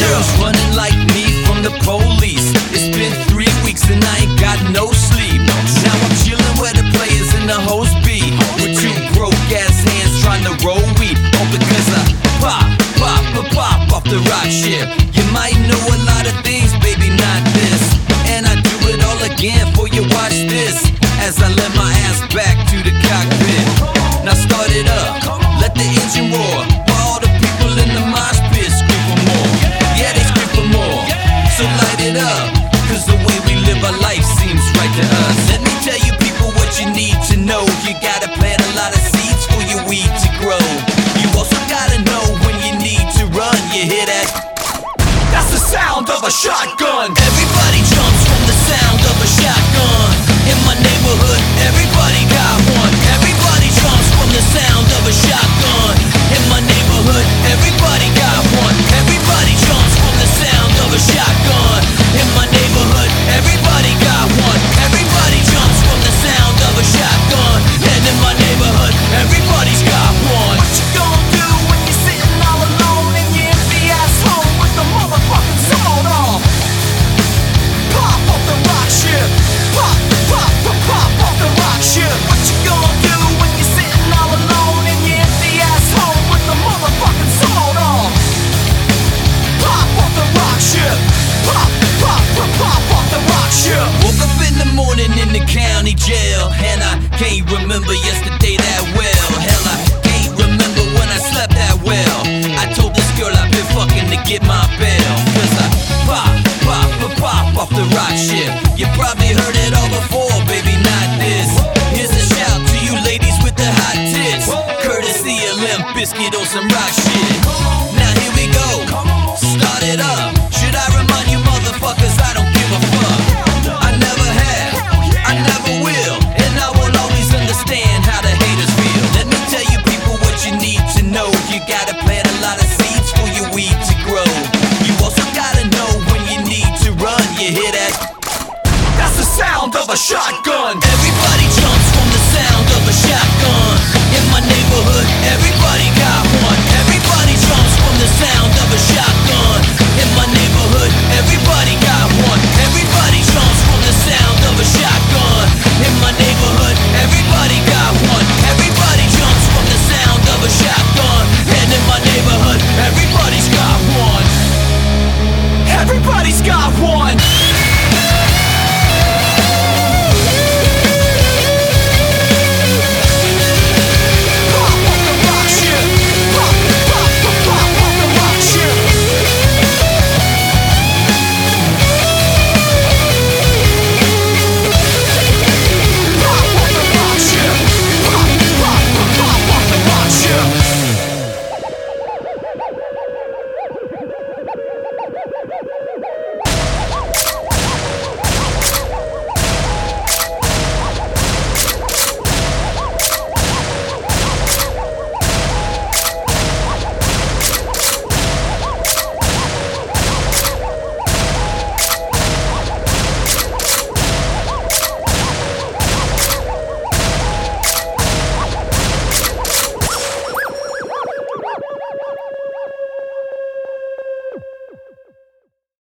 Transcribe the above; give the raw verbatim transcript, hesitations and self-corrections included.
Girls running like me from the police. It's been three weeks and I ain't got no sleep. Now I'm chillin' where the players and the host be, with two broke ass hands trying to roll weed. All because I pop, pop, pop, pop off the rock ship. You might know a lot of things, baby, not this. And I do it all again for you, watch this, as I let my ass back to the cockpit. Now start it up, let the engine roar, while all the people in the mosh pit scream for more. Yeah, they scream for more, so light it up, cause the way we live our life seems right to us. Let me tell you people what you need to know. You gotta plant a lot of seeds for your weed to grow. You also gotta know when you need to run. You hear that? That's the sound of a shotgun. Everybody jumps from the sound of a shotgun. In my neighborhood, everybody got one. Everybody jumps from the sound of a shotgun. In my neighborhood, everybody got one. Everybody jumps from the sound of a shotgun. In my neighborhood, everybody got one. Everybody jumps from the sound of a shotgun. And in my neighborhood, everybody's got one. What you gonna do when you're sitting all alone in your empty ass home with the motherfucking salt off? Pop off the rock ship. Pop, pop, pop, pop off the rock ship. What you gonna do when you're sitting all alone in your empty ass home with the motherfucking salt off? Pop off the rock ship. Pop, pop, pop, pop off the rock ship. Woke up in the morning in the county jail, and I can't remember yesterday